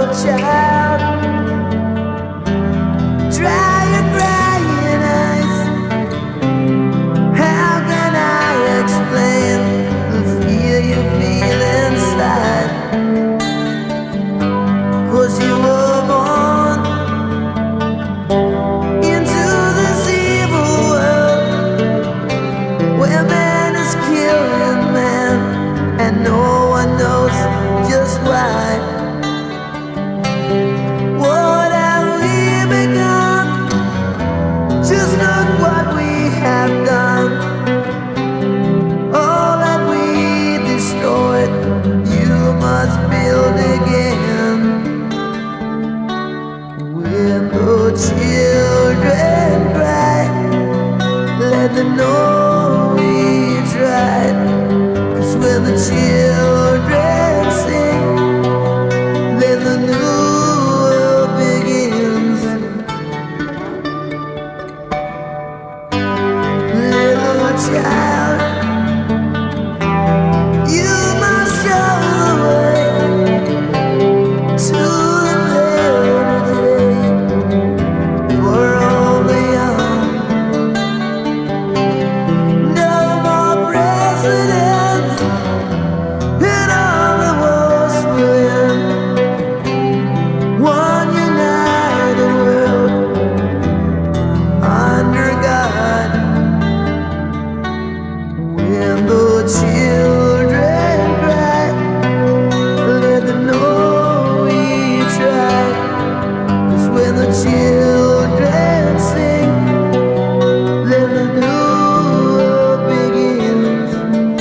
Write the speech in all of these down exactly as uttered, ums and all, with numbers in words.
child, dry your crying eyes. How can I explain the fear you feel inside? 'Cause you were born into this evil world where man is killing man, and no one knows just why. What have we become? Just look what we have done. All that we destroyed, you must build again. When the children cry, let them know we tried. 'Cause when the children sing, then the new world begins. Little child, you must show the way to the better day for all the young. No more presidents in all the wars we're in. One united world under God. When the children cry, let them know we tried. 'Cause when the children sing, then the new world begins.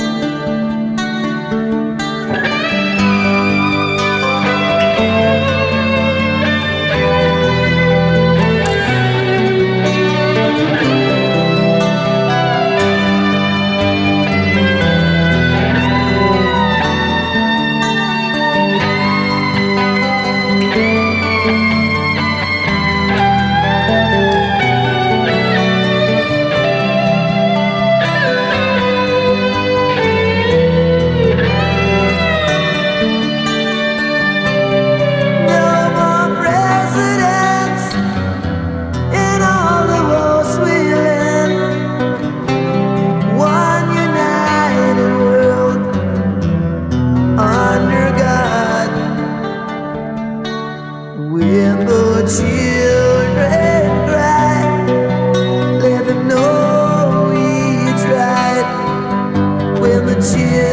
No more presidents in all the wars we're in. One united world under God. When the children cry, let them know we tried. When the children